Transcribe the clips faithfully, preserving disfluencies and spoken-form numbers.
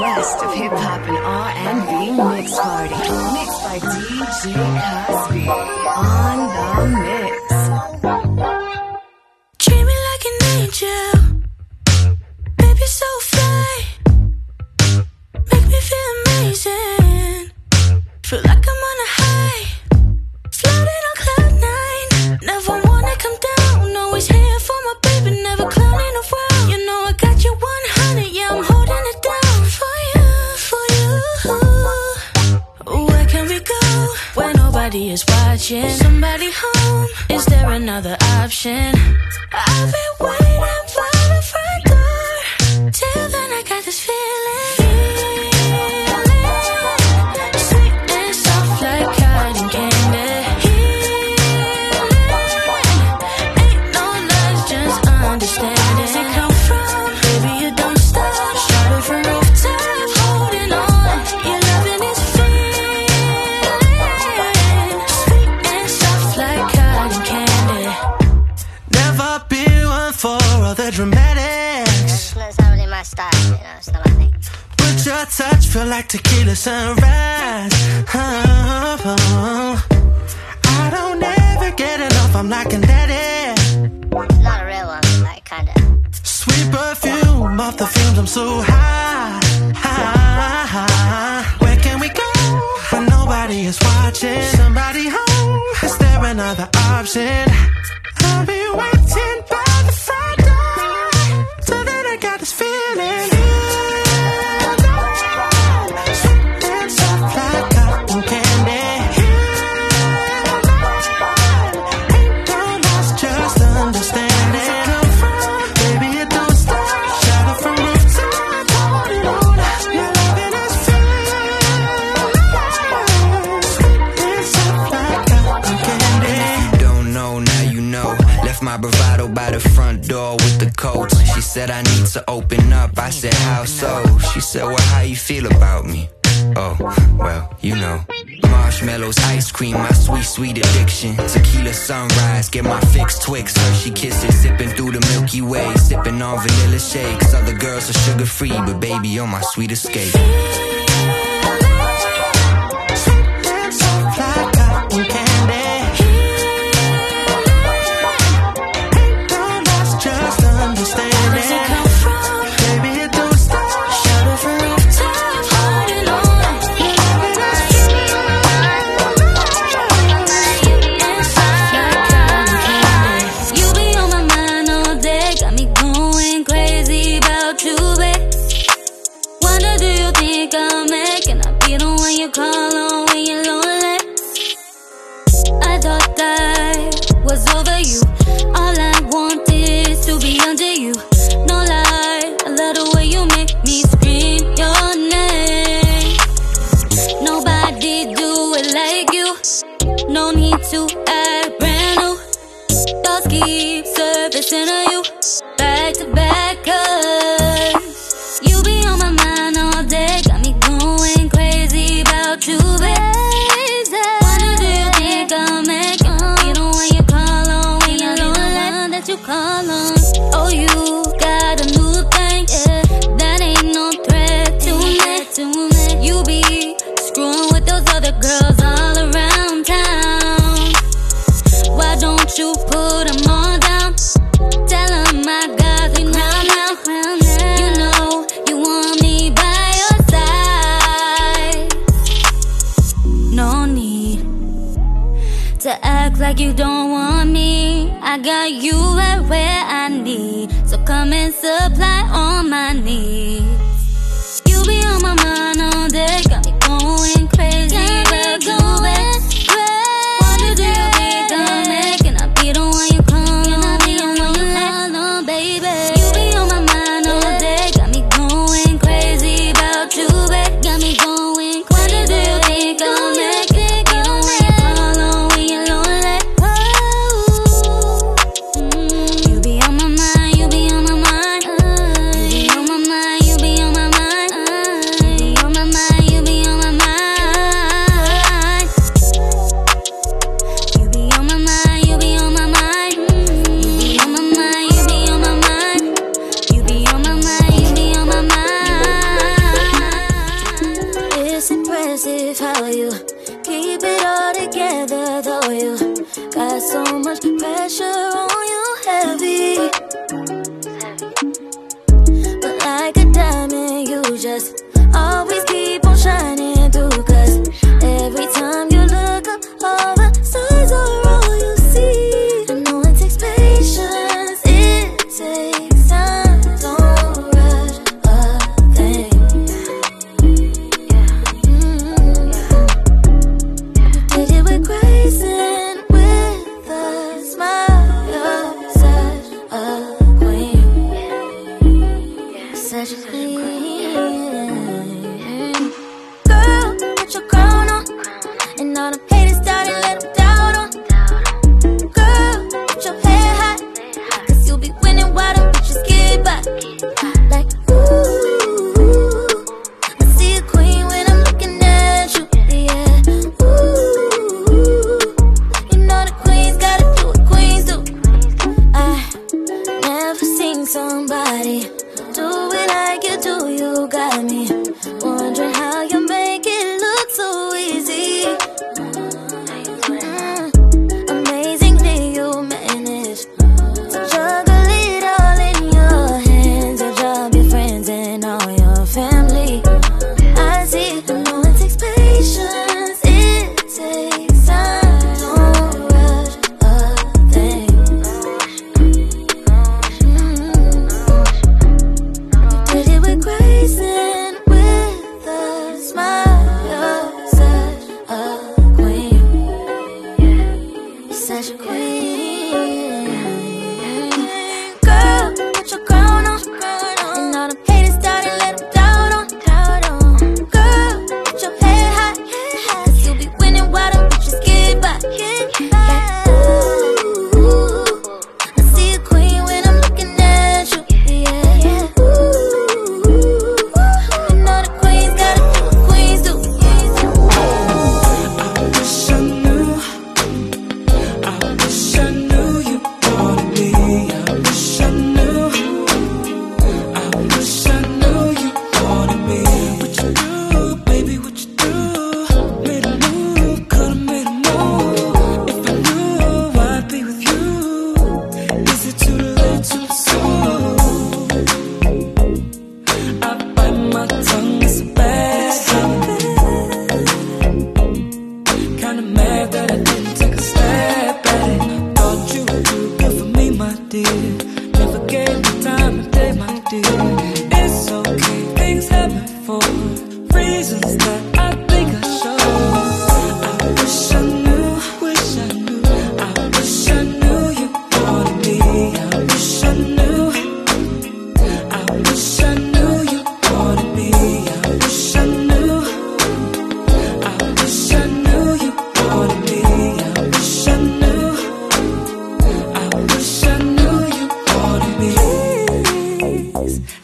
best of hip hop and R and B mix party. Mixed by D J Cosby on the mix. Treat me like an angel, baby, so fly. Make me feel amazing. Feel like I'm on a high, floating on cloud nine. Never wanna come down, always here for my baby, never clowning around. You know I got you one hundred, yeah, I'm holding it down for you, for you. Where can we go when nobody is watching? Somebody home, is there another option? I've been waiting by the front door, till then I got this feeling. The dramatics. That's not really my style, you know, it's not my thing. But your touch feel like tequila sunrise. Oh, oh. I don't ever get enough, I'm like an addict. Not a real one, like kinda. Sweet perfume off the fumes, I'm so high, high, high. Where can we go when nobody is watching? Somebody home, is there another option? I'll be waiting by the front door, so then I got this feeling. Sweet and soft like cotton candy. Ain't no loss, just understanding. Where it come from, baby, it don't stop. Shout it from rooftop, hold it on. Your loving is feeling. Sweet and soft like cotton candy. If you don't know, now you know. Left my bravado by the front door with the coats. She said I need to open up, I said how so? She said, well, how you feel about me? Oh, well, you know. Marshmallows, ice cream, my sweet, sweet addiction. Tequila sunrise, get my fix Twix. Hershey kisses, sipping through the Milky Way. Sipping on vanilla shakes. Other girls are sugar free, but baby, you're my sweet escape. Sweet and soft like cotton candy. Just understand it. Where does it come from? Baby, it don't stop. Shout it from rooftop, holding on. You be on my mind all day, got me going crazy about you, babe. Wonder, do you think I'll make? And I'll be the one you call on when you're lonely. I thought I was over you. All I wanted is to be under you. No lie, I love the way you make me scream your name. Nobody do it like you. No need to act brand new. Thoughts keep surfacing on you, back to back, cause you be on my mind all day, got me going crazy about you, baby. Wonder, do you think I'll make it? You the one you call on when you're lonely, that you call on. Oh, you got a new thing, yeah, that ain't no threat to me. You be screwing with those other girls all around town. Why don't you put them all down? Tell them I got the crown now. You know you want me by your side. No need to act like you don't want me. I got you right where I need, so come and supply all my needs. You be on my mind all day, got me going crazy about you, babe. Wonder, do you think I'll make? And I'll be the one you call on when you're lonely, baby. You be on my mind all day, got me going crazy about you, babe. Got me going crazy. Wonder, do you think I'll make it? You the one you call on when you're lonely. Oh, mm. You be on my mind, you be on my mind, uh, you be on my mind. just always keep on shining through. Cause every time you look up, all the stars are all you see. I know it takes patience, it takes time. Don't rush a thing. Mm-hmm. You did it with grace and with a smile. You're such a queen, such a queen. Girl, put your crown on, and all the haters down and let them down on. Girl, put your head high, cause you'll be winning while them bitches get by. Like, ooh, I see a queen when I'm looking at you, yeah. Ooh, you know the queens gotta do what queens do. I never seen somebody do it like you do. You got me wondering how you make it look so easy. Mm, amazingly you manage to juggle it all in your hands. Your job, your friends, and all your family. I see, I know it takes patience, it takes time. Don't rush a thing. Mm-hmm. Did it with grace and with a smile. You're such a queen, such a queen. Girl, put your crown on, and all the haters down and let them down on. Girl, put your head high, cause you'll be winning while them bitches get by. Like, ooh, I see a queen when I'm looking at you, yeah. Ooh, you know the queens gotta do what queens do. I wish I knew, I wish I knew you wanted me. I wish I knew, I wish I knew you wanted me. What you do, baby, what you do? Made a move, could've made a move. If I knew I'd be with you, is it too late to pursue? I bite my tongue, it's a bad habit. Kinda mad that I didn't take a step at it. Thought you were too good for me, my dear. Never gave me time of day, my dear. It's okay, things happen for reasons that I think I should. I wish I knew, wish I knew, I wish I knew you wanted me. I wish I knew, I wish I knew you wanted me. I wish I knew, I wish I knew you wanted me. I wish I knew, I wish I knew you wanted me. Please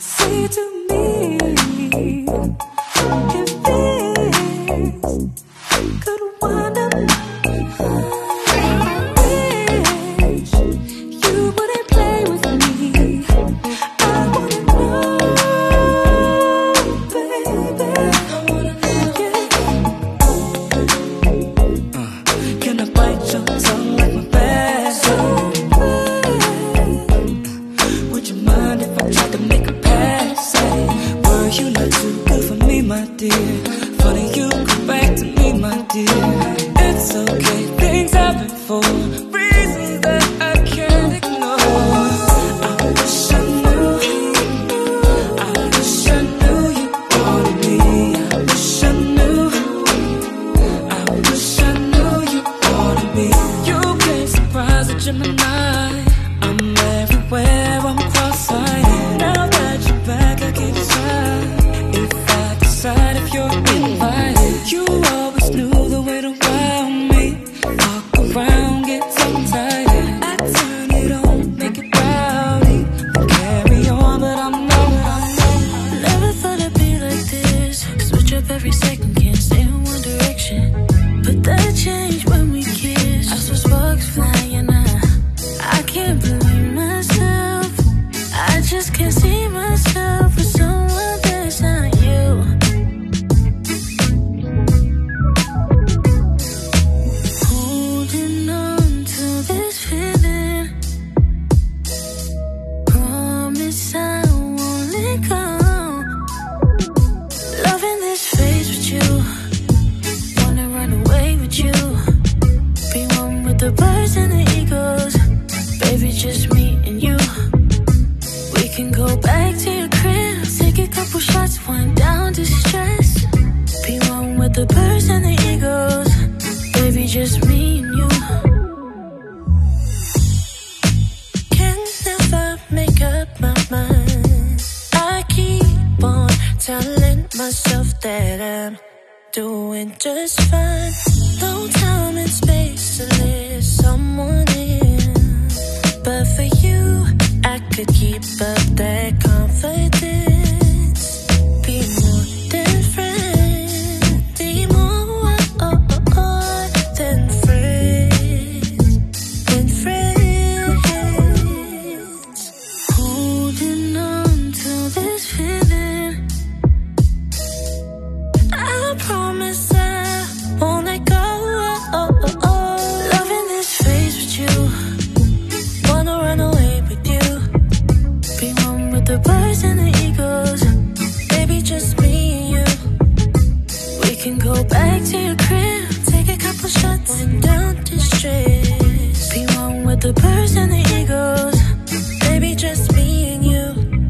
can go back to your crib, take a couple shots, wind down to stress. Be one with the birds and the eagles, baby, just me and you. Can never make up my mind. I keep on telling myself that I'm doing just fine. No time and space to let someone in, but for you, I could keep up that confidence. Be more than friends, be more than friends, than friends. Holding on to this feeling, I promise I won't let go. Loving this phase with you, wanna run away with you. Be one with the birds and the eagles, baby, just me and you. We can go back to your crib, take a couple shots and down to stress. Be one with the birds and the eagles, baby, just me and you.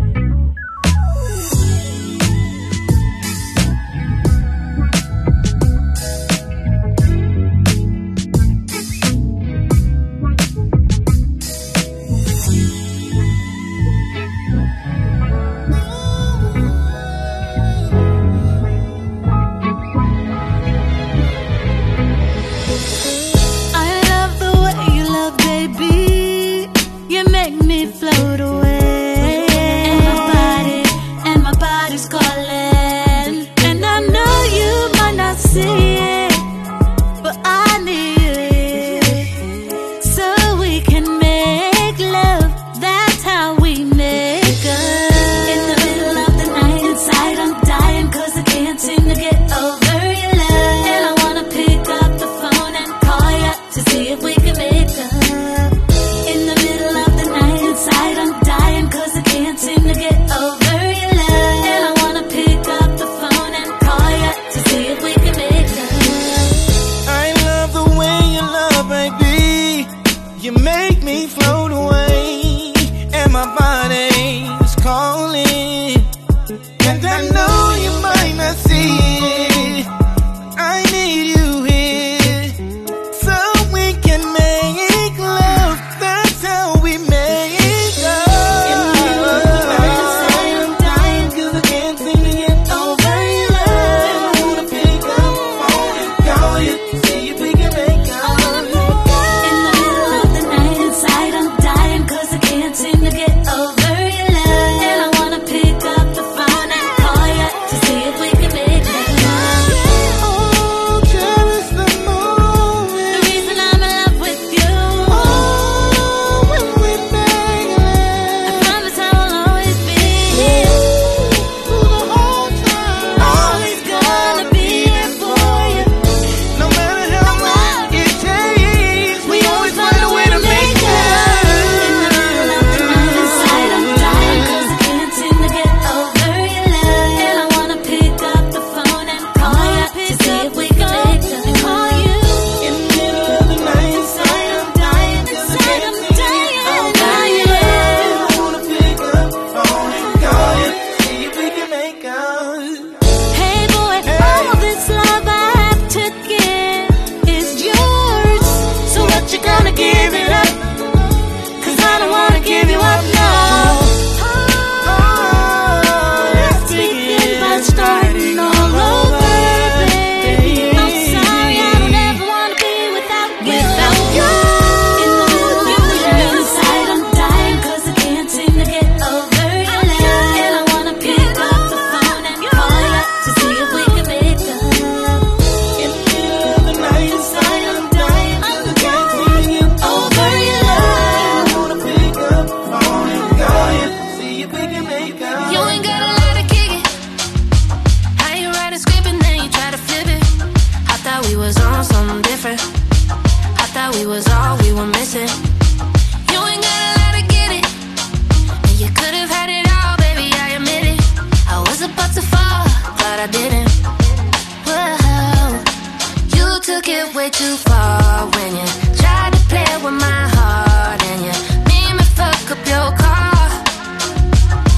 Float away, and my body, and my body's calling. And I know you might not see it, but I need it, so we can make love. That's how we make up. In the middle of the night, inside I'm dying, cause I can't seem to get over your love. And I wanna pick up the phone and call you to see if we can make up. In the middle of the night, inside I'm dying, cause I can't seem to get over your love. And I wanna pick up the phone and call you to see if we can make up. I love the way you love, baby. You make me float away, and my body's calling. And I know you might not see it, I need you here, so we can make love. That's how we make love. In the middle of the night, inside I'm dying, cause I can't seem to get over your love. And I wanna pick up the phone and call you, see if we can make love. In the middle of the night, inside I'm dying, cause I can't seem to get over your love. And I wanna pick up the phone and call you to see if we can make love. Oh, cherish the moment, The reason I'm in love with you, oh, when we make I love. promise I will always be here. Through the whole time, Always gonna be here for you. no matter how long it takes, we always find a way to make In the middle of the night, inside I'm dying, cause I can't seem to get over your love. And I wanna pick up the phone and call you to see if we can make love. Call you. In the middle of the night, inside I'm dying, cause I Inside can't I'm seem to dying, get over dying. your love. I wanna pick up the phone and call you, see if we can make up. Hey boy, all this love I have to give is yours. So what you gonna give it up? Cause I don't wanna give you up, no. Let's begin by starting all over, baby. I'm sorry, I don't ever wanna be without you. In the middle of the night, inside I'm dying, cause I can't seem to get over your love. And I wanna pick up the phone and call you to see if we can make love. In the middle of the night, inside I'm dying, cause I can't seem to get Over your I love. wanna pick up the phone and call you, see if we can make up. You ain't got a lot to kick it. How you ride and scraping, then you try to flip it. I thought we was on something different. I thought we was all we were missing. You ain't got a lot to get it, and you could have had it all, baby, I admit it. I was about to fall, glad I didn't. Whoa, you took it way too far when you tried to play with my heart, and you made me fuck up your car.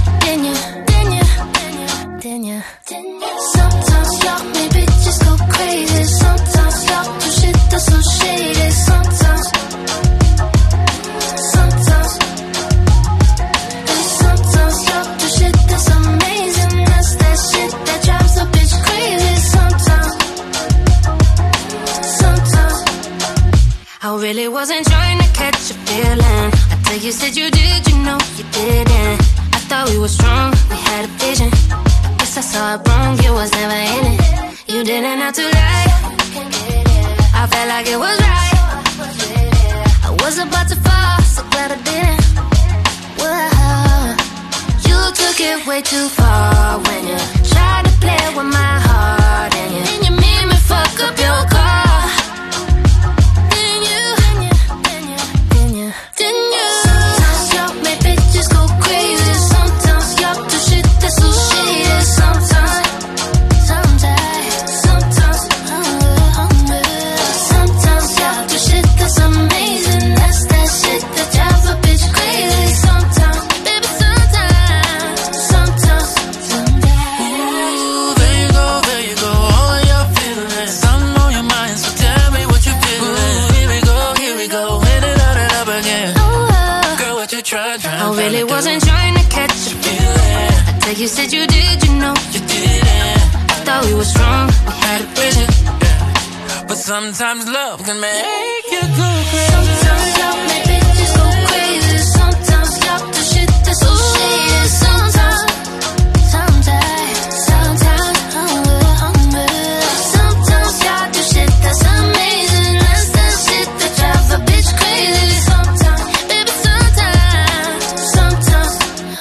really wasn't trying to catch a feeling. I thought you said you did, you know you didn't. I thought we were strong, we had a vision. Guess I saw it wrong, you was never in it. You didn't have to lie, I felt like it was right. I was about to fall, so glad I didn't. Whoa. You took it way too far when you tried to play with my heart. And you, and you made me fuck up your car. Didn't you? Didn't you? Didn't you? Didn't you? Sometimes y'all make bitches go crazy. Sometimes y'all do shit that's so shady. Sometimes, sometimes, sometimes, uh, uh, sometimes y'all do shit that's amazing. That's that shit that drives a bitch crazy. Sometimes, baby, sometimes, sometimes, sometimes. Ooh, there you go, there you go, all of your feelings. I'm on your mind, so tell me what you're feeling. Ooh, here we go, here we go, hit it out and up again. Oh, uh, Girl, what you trying, trying, I really wasn't trying to catch a feeling. I think you said you did, you know You didn't, I thought we were strong, we had a vision. yeah. But sometimes love can make you go crazy. Sometimes y'all make bitches go crazy. Sometimes y'all do shit that's so shady. Sometimes, sometimes, sometimes, uh, uh, sometimes y'all do shit that's amazing. That's that shit that drives a bitch crazy. Sometimes, baby, sometimes, sometimes,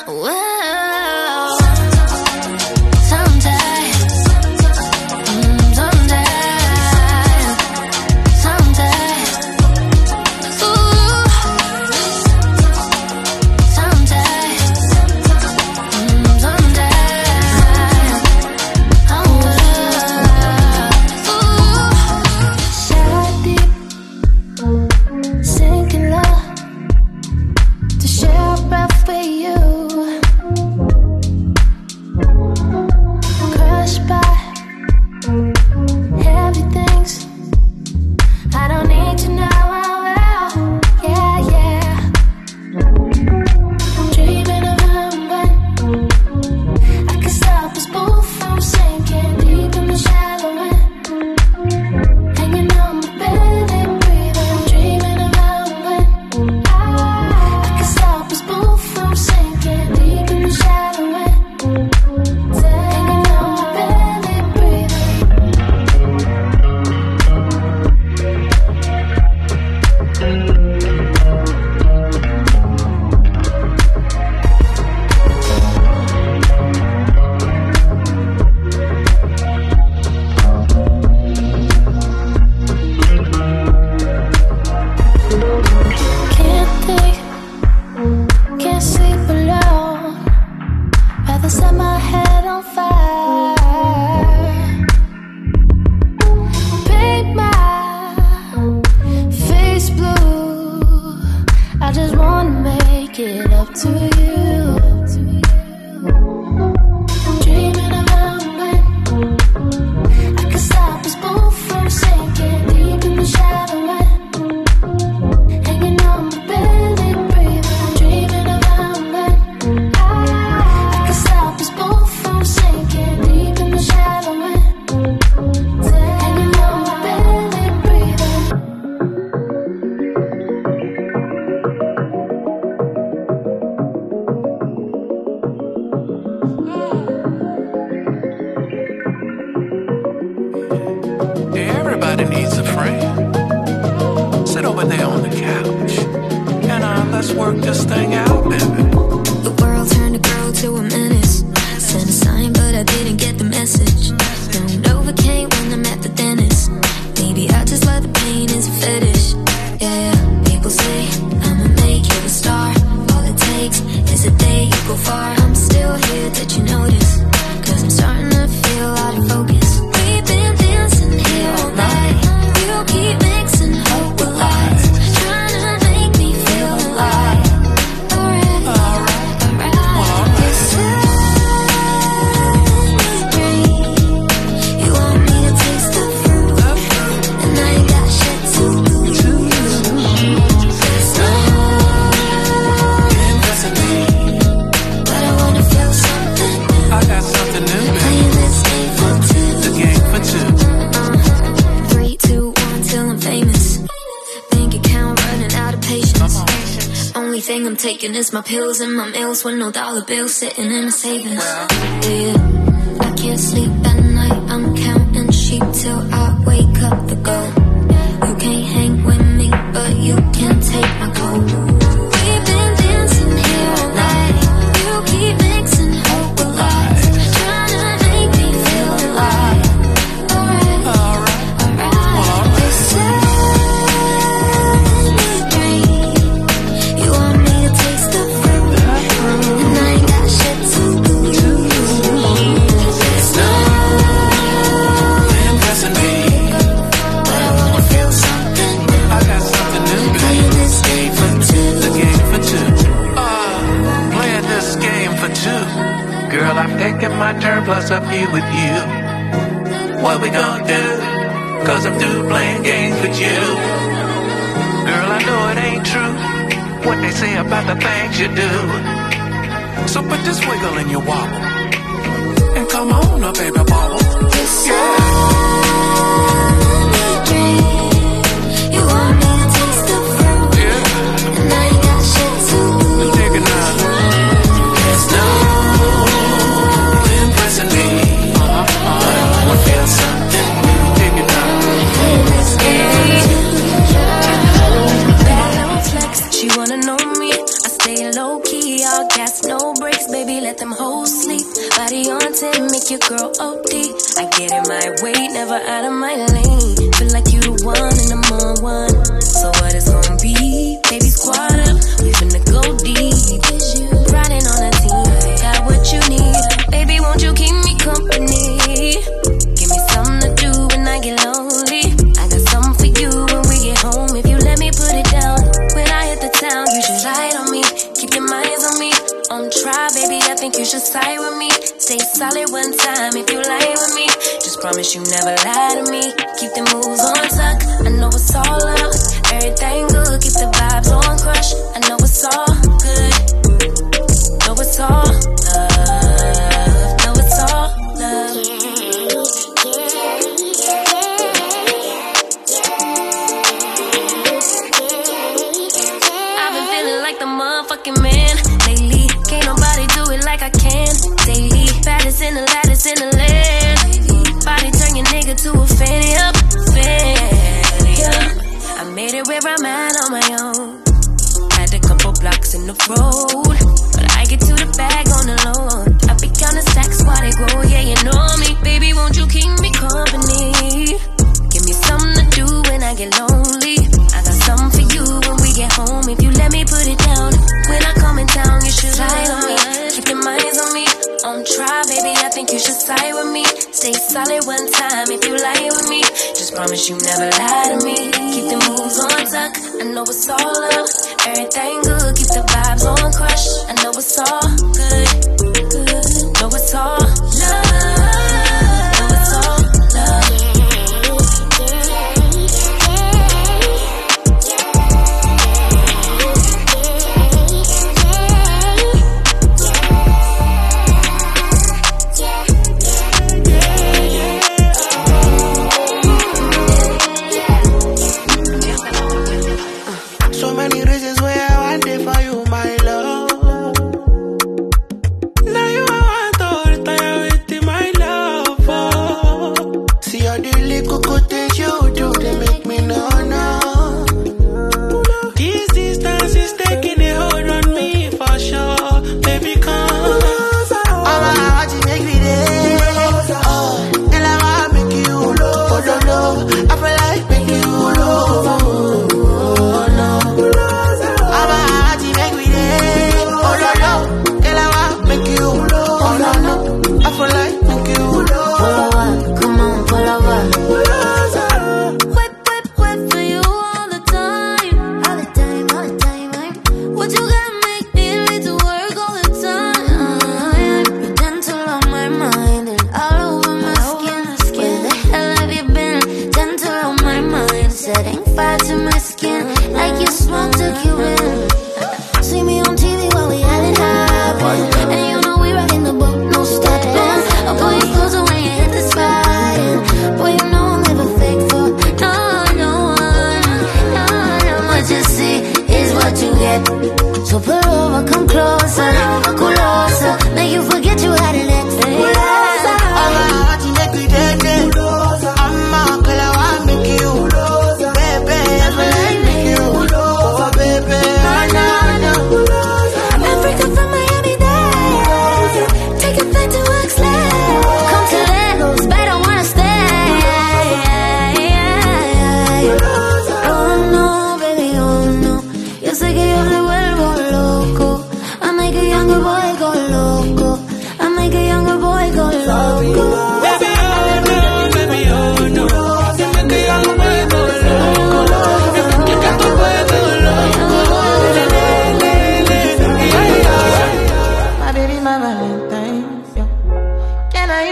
whoa. Sometimes, mm, sometimes, sometimes, ooh. Sometimes, mm, sometimes, oh, ooh. Shot deep, sinking low, to share a breath with you. Crushed by heavy things. I don't need to know how well. Yeah, yeah. I'm dreaming of a moment I can stop us both from sinking deep in the shallow end. Hanging on my belly, breathing. Dreaming of a moment I can stop us both from sinking deep in the shallow end. Hanging on my belly, breathing. Can't think, can't sleep alone. Rather set my head on fire. Paint my face blue. I just wanna make it up to you. Dreaming of a moment I can stop us both from sinking deep in the shallow end. Hanging on my belly, breathing. Dreaming of a moment I can stop us both from sinking deep in the shallow end. Hanging on my belly, breathing. Everybody needs a friend. Sit over there on the couch and uh, let's work this thing out, baby. The world turned a girl to a menace. Sent a sign, but I didn't get the message. Don't overcame when I'm at the dentist. Maybe I just love the pain is a fetish. Yeah, people say I'ma make you a star. All it takes is a day you go far. I'm still here, did you notice? Cause I'm starting to feel out of focus. We've been dancing here all night. You keep mixing hope with lies, trying to make me feel alive. Or I'm taking is my pills and my meals with no dollar bills sitting in my savings. Yeah, I can't sleep at night. I'm counting sheep till I wake up to go. You can't hang with me, but you can take my coat. We've been dancing here all night. You keep mixing hope with lies, trying to make me feel alive. Alright, alright, alright. They say girl, I'm taking my turn plus a few with you. What we gonna do? Cause I'm through playing games with you. Girl, I know it ain't true what they say about the things you do. So put this wiggle in your wobble and come on up, baby, bobble. Yeah. You want me to taste the fruit? Yeah. And I ain't got shit to lose. Dig it now. There's no impressing me, uh-huh, uh-huh. But I wanna feel something new. Dig it now. Bad flex, she wanna know me. I stay low key, all gas, no brakes. Baby, let them hoes sleep. Body on ten, make your girl O D. I get in my way, never out of my lane. Feel like you the one and I'm on one. So what it's gonna be? Baby, squad up, we finna go deep. Riding on a team, got what you need. Baby, won't you keep me company? Give me something to do when I get lonely. I got something for you when we get home. If you let me put it down, when I hit the town, you should ride on me. Keep your minds on me. On try, baby, I think you should side with me. Stay solid one time if you lie with me. Just promise you never lie to me. Keep the moves on tuck, I know it's all up. Everything good, keep the vibes on crush. I know it's all good, know it's all love, know it's all love. I've been feeling like the motherfucking man lately. Can't nobody do it like I can daily. Baddest in the lattice in the land. Body turn your nigga to a fanny up, fanny up. I made it where I'm at on my own. Had a couple blocks in the road, but I get to the bag on the low. I be counting stacks while they grow, yeah, you know me. Baby, won't you keep me company? Give me something to do when I get lonely. I got something for you when we get home. If you let me put it down, when I come in town, you should ride on me. Keep your minds on me. On try, baby, I think you should side with me. Stay solid one time if you lie with me. Just promise you never lie to me. Keep the moves on tuck, I know it's all up. Everything good, keep the vibes on crush. I know it's all good, good. Know it's all love, know it's all love.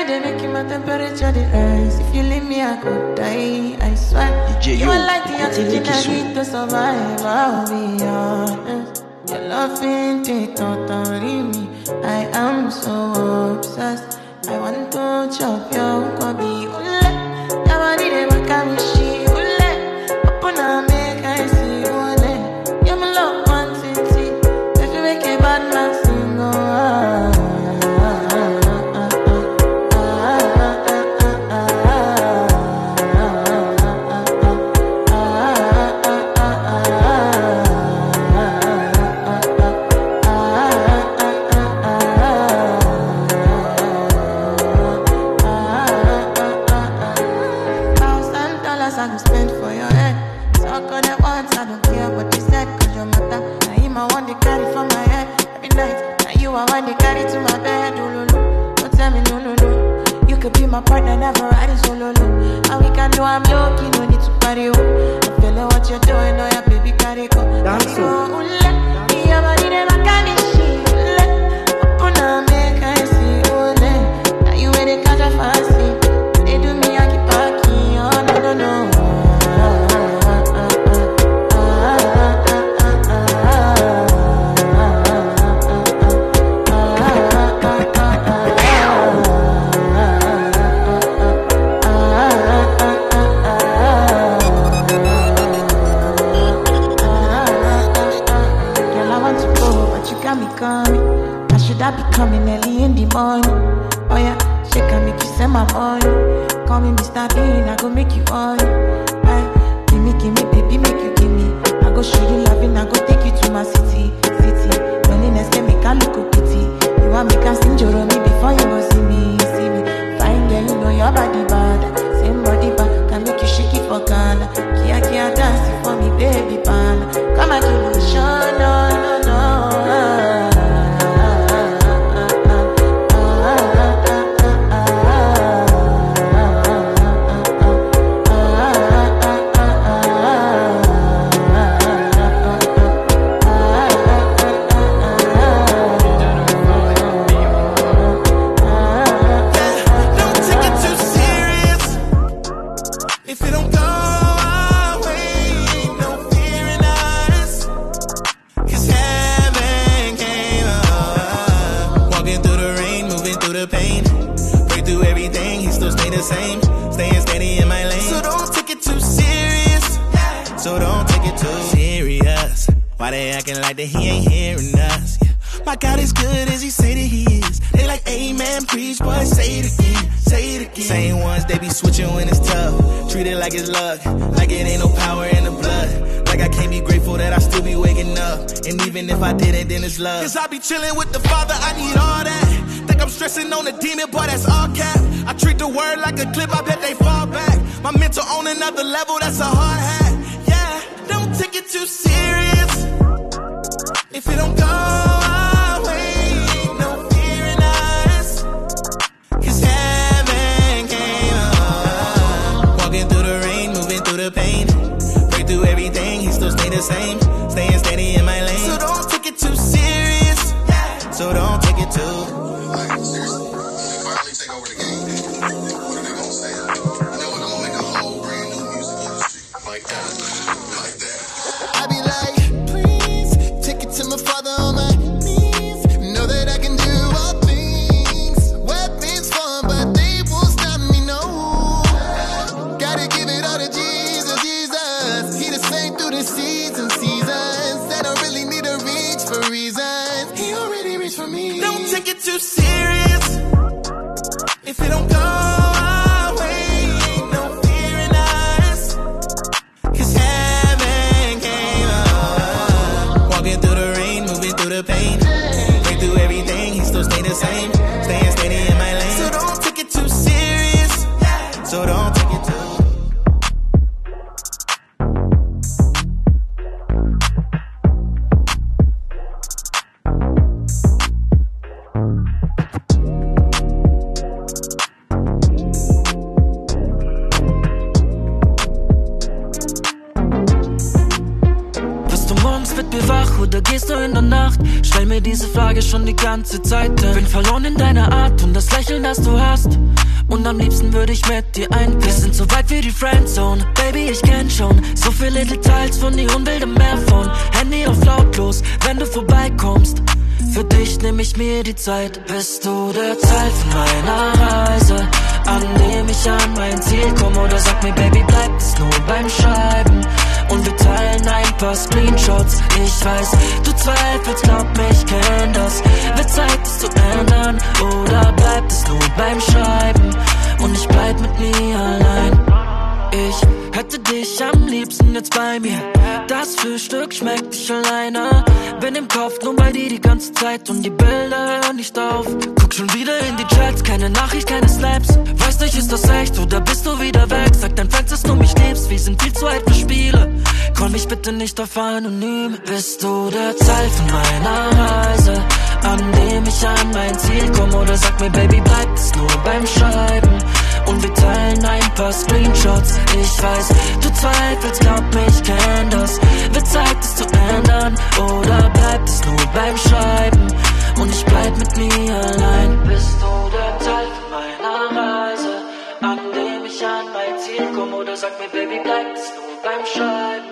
they making my temperature the rise. If you leave me, I could die. I swear. You are like the oxygen I need to survive. I'll be honest. Your love ain't it totally me. I am so obsessed. I want to chop your kwabi. Ule, your body they make me she. Ule, open up make I see. Ule, you're my love one city. If you make a bad man sing, oh ah. My partner never riding solo low. And we can do I'm lucky, no need to party. I feel like what you're doing, oh yeah, baby, carry go. Dance so. Your body never can be shit. Open up, make I see. Now you ready, catch a fancy. They do me, I keep packing. Oh no, no, no. I should I be coming early in the morning? Oh yeah, she can make you send my money. Call me Mister Bean, I go make you on. Aye, give me, give me, baby, make you give me. I go show you loving, I go take you to my city, city. Loneliness can make I look a pity. You want me can sing your me before you go see me, see me. Fine girl, you know your body bad. Same body bad, can make you shake it for Ghana. Kia kia dance for me, baby pan. Come and give me a show, no, no, no. Same, staying steady in my lane. So don't take it too serious. So don't take it too serious. Why they acting like that he ain't hearing us? Yeah. My God is good as he say that he is. They like, amen, preach, boy, say it again, say it again. Same ones, they be switching when it's tough. Treat it like it's luck, like it ain't no power in the blood. Like I can't be grateful that I still be waking up. And even if I didn't, then it's love. Cause I be chilling with the Father, I need all that. Think I'm stressing on the demon, boy, that's all cap. I treat the word like a clip, I bet they fall back. My mental on another level, that's a hard hat. Yeah, don't take it too serious. If it don't go our way, ain't no fear in us. Cause heaven came up. Walking through the rain, moving through the pain. Break through everything, he still stay the same. Staying steady in my lane. So don't take it too serious. So don't take it too. Like, seriously, if finally take over the game, what are they gonna say? You know what, I'm gonna make a whole brand new music industry. Like that, like that. I be like, please, take it to my Father on my knees. Know that I can do all things. Weapons form, but they won't stop me, no. Gotta give it all to Jesus, Jesus. He the same through the seasons, seasons. That don't really need to reach for reasons. He already reached for me. Don't take it too serious. If it don't go our way, ain't no fear in us. Cause heaven came up. Walking through the rain, moving through the pain. Break through everything, he still stay the same. Staying steady in my lane. So don't take it too serious. So don't take it too. Oder gehst du in der Nacht? Stell mir diese Frage schon die ganze Zeit. Bin verloren in deiner Art und das das Lächeln, das du hast. Und am liebsten würde ich mit dir ein. Wir sind so weit wie die Friendzone. Baby, ich kenn schon so viele Details von Neon wilde Meer von Handy auf lautlos, wenn du vorbeikommst. Für dich nehm ich mir die Zeit. Bist du der Teil von meiner Reise, an dem ich an mein Ziel komme? Oder sag mir, Baby, bleibt es nur beim Schreiben? Und wir teilen ein paar Screenshots. Ich weiß, du zweifelst, glaub mir, ich kenn das. Wird Zeit, es zu ändern? Oder bleibt es nur beim Schreiben? Und ich bleib mit mir allein. Ich hätte dich am liebsten jetzt bei mir. Das Frühstück schmeckt nicht alleine. Bin im Kopf nur bei dir die ganze Zeit und die Bilder hören nicht auf. Guck schon wieder in die Chats, keine Nachricht, keine Snaps. Weiß nicht, ist das echt oder bist du wieder weg? Sag dein Friends, dass du mich liebst, wir sind viel zu alt für Spiele. Call mich bitte nicht auf anonym. Bist du der Teil von meiner Reise, an dem ich an mein Ziel komme? Oder sag mir, Baby, bleibt es nur beim Schreiben? Und wir teilen ein paar Screenshots. Ich weiß, du zweifelst, glaub mir, ich kenn das. Wird Zeit, es zu ändern? Oder bleibt es nur beim Schreiben? Und ich bleib mit mir allein. Bist du der Teil von meiner Reise, an dem ich an mein Ziel komme? Oder sag mir, Baby, bleibt es nur beim Schreiben?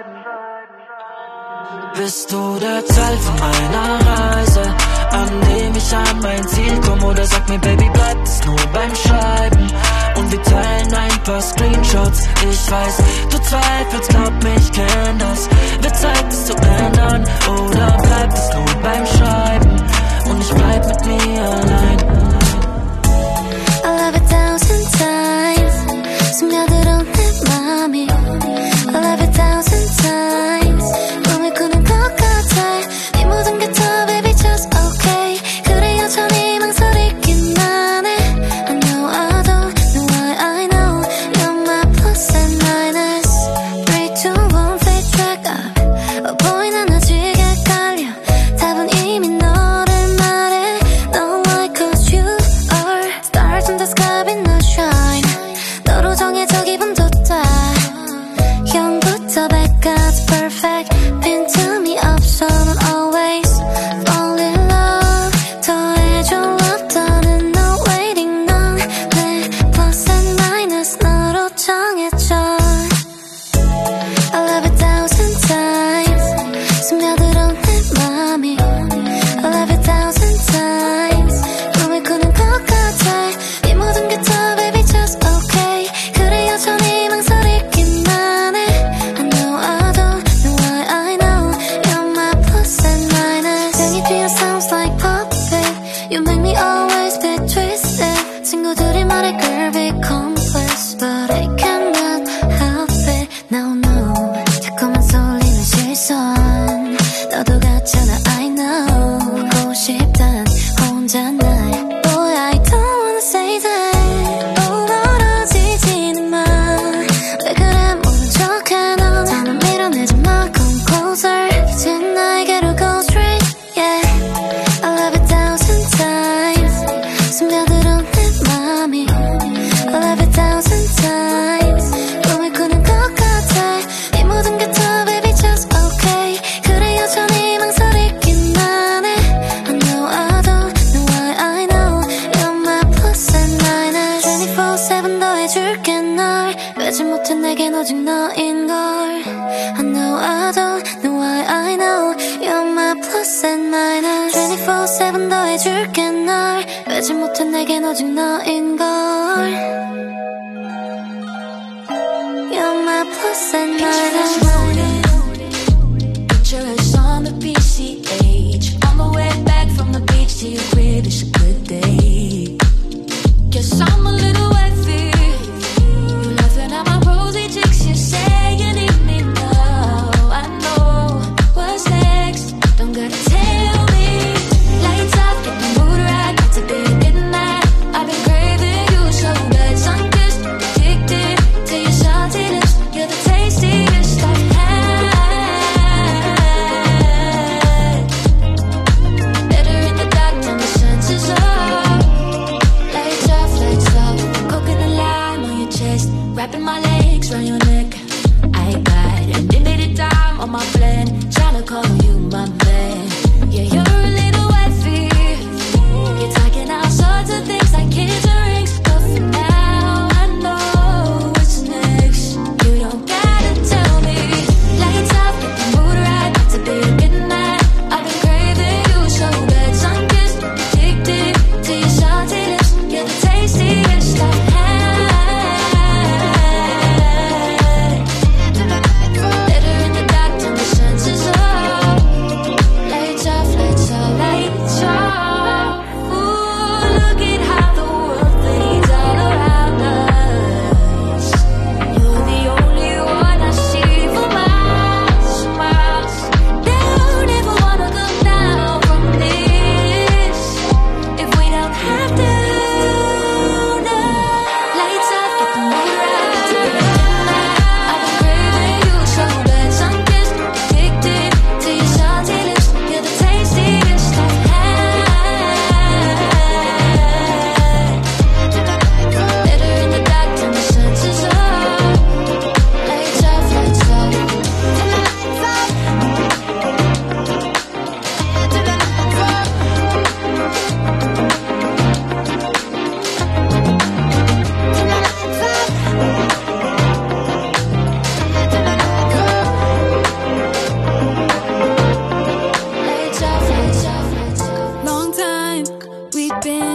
Bist du der Teil von meiner Reise, an dem ich an mein Ziel komme? Oder sag mir, Baby, bleibt es nur beim Schreiben? Und wir teilen ein paar Screenshots. Ich weiß, du zweifelst, glaub mir, ich kenn das. Wird Zeit, es zu ändern? Oder bleibt es nur beim Schreiben? Und ich bleib mit mir allein. I love it thousand times. 스며들어 내 맘이. I love it thousand times. 꿈을 꾸는 것 같아. 네 모든 게 다 baby just okay. 그래 여전히 망설이기만 해. I know I don't know why I know. You're my plus and minus. three, two, one, fade track up. 어 보이나 나 지게 깔려. 답은 이미 너를 말해. No why cause you are stars in the sky in the shine. 너로 정해져 기분도 다 영부터 백까지 perfect. Pin to me up so I'm always fall in love. 더해줘 없다는 no waiting 넌내 plus and minus 너로 정해줘. I love it thousand times. 스며들어 내 맘이. I love it thousand times. 꿈을 꾸는 것 같아. 이 모든 게 다 baby just okay. 그래 여전히 망설이기만 해. I know I don't know why I know. You're my plus and minus. 등이 뛰어 sounds like puppet. You make me always be twisted. 친구들이 말해 girl be complex, but I cannot help it. No no. 자꾸만 쏠리는 시선. 너도 같잖아 I know. 보고 싶단 혼자 날. Boy I don't wanna say that. Oh 멀어지지는 마. 왜 그래 모른 척해 넌. 더는 밀어내지 마 come closer. 이젠 나에게로 go straight yeah. I love it thousand times. 스며들어 내 맘이. I love it thousand times. 꿈을 꾸는 것 같아. 이 모든 게 다 baby just okay. 그래 여전히 망설이기만 해. I know I don't know why I know. You're my plus and minus. twenty-four seven 더해줄게 널. 빼지 못해 내겐 오직 너인걸. I know I don't know why I know. You're my plus and minus. twenty-four seven 더해줄게 널. 빼지 못해 내겐 오직 너인걸. You're my plus and minus. Picture us on the P C H. On the way back from the beach to your crib, it's a good day. Guess I'm a little wifey. You laughing at my rosy cheeks, you say you need me now. I know what's next, don't gotta tell me. Lights off, get the mood right, not to be getting that. I've been craving you so bad, sun-kissed, addicted to your saltiness. You're the tastiest I've had.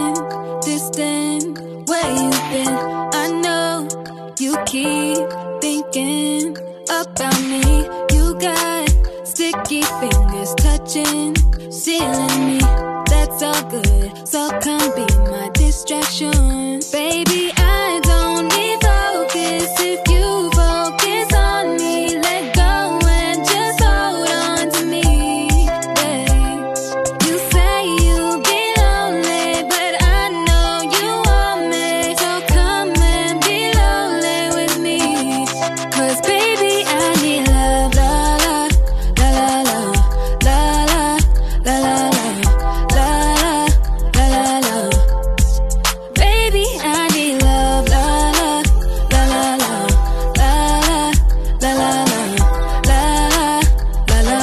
think, distant, where you been? I know you keep thinking about me. You got sticky fingers touching, sealing me. That's all good, so come be my distraction. Baby, I don't need focus if you focus on me. Let go and just hold on to me, babe. You say you be lonely, but I know you want me. So come and be lonely with me. Cause baby, I need love, la la, la la la, la la, la la la, la la, la la. Baby, I need love, la la, la la la, la la, la la, la la, la.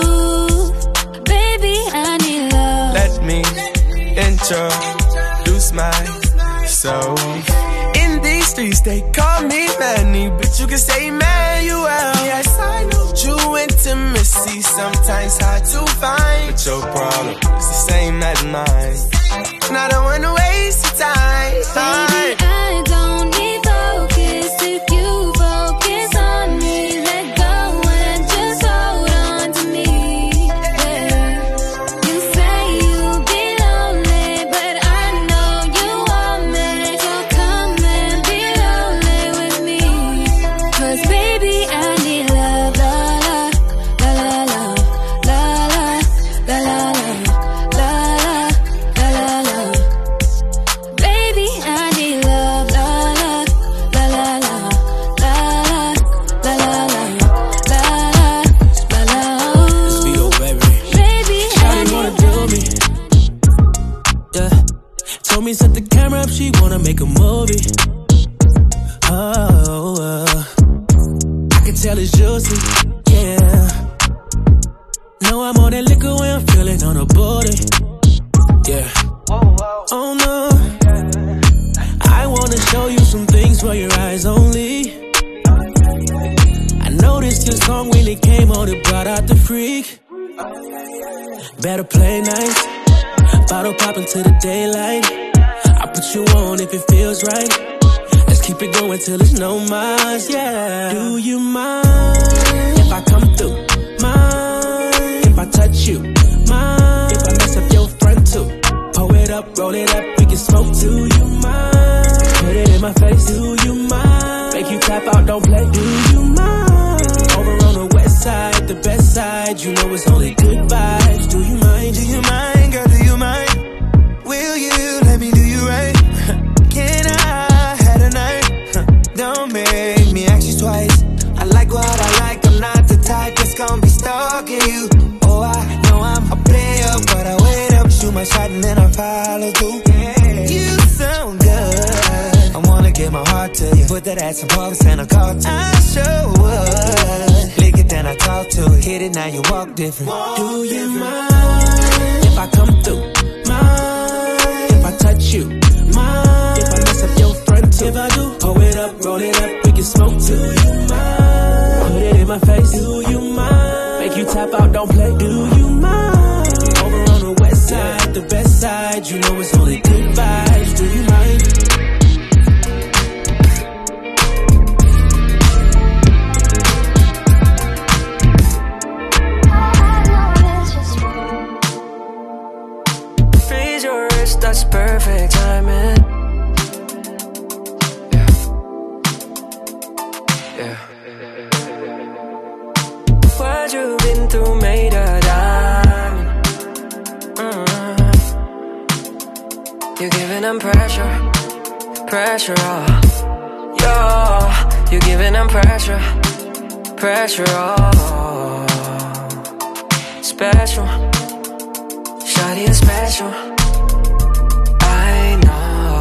Baby, I need love. Let me introduce myself. In these streets, they call me Manny, but you can say Emmanuel. Yes, I know true intimacy sometimes hard to find, but your problem is the same as mine. And I don't wanna waste your time. Baby, I don't need focus if you focus on me. Let go and just hold on to me, yeah. You say you be lonely, but I know you want me. So come and be lonely with me. Cause baby, I need love, la la, la la la, la la, la la la, la la, la la. Baby, I need love, la la, la la la, la la, la la, la la, la. Let's be your baby. Baby, I Shawty wanna do me. Yeah. Told me set the camera up, she wanna make a movie. Oh, uh, I can tell it's juicy. Yeah. Know I'm on that liquor when I'm feeling on her booty. Yeah. Oh no. I wanna show you some things for your eyes only. I noticed your song when it came on, it brought out the freak. Better play nice. Bottle popping to the daylight. I put you on if it feels right. Let's keep it going till it's no miles, yeah. Do you mind if I come through? Mind if I touch you? Mind if I mess up your front too? Pull it up, roll it up, we can smoke. Do you mind? Put it in my face. Do you mind? Make you tap out, don't play. Do you mind? Over on the west side, the best side. You know it's only good vibes. Do you mind? Do you mind, girl, do you mind? Will you let me do you right? Can I have a night? Don't make me ask you twice. I like what I like, I'm not the type that's gonna be stalking you. Oh, I know I'm a player, but I wait up, shoot my shot and then I follow through. You sound good, I wanna give my heart to you. Put that ass in pumps and I call to I sure would. Lick it then I talk to it. Hit it now you walk different. Do you mind if I come through? Mind if I touch you? Mind if I mess up your front too? If I do, pull it up, roll it up, we can smoke. Do you mind? Put it in my face. Do you mind? Make you tap out, don't play. Do you mind? Over on the west side, the best side. You know it's only good vibes. Do you mind? Freeze your wrist, that's perfect timing. Yeah. What you been through made a diamond. Mm. You're giving them pressure, pressure, oh. Yo, you're giving them pressure, pressure, oh. Special, shawty is special. I know,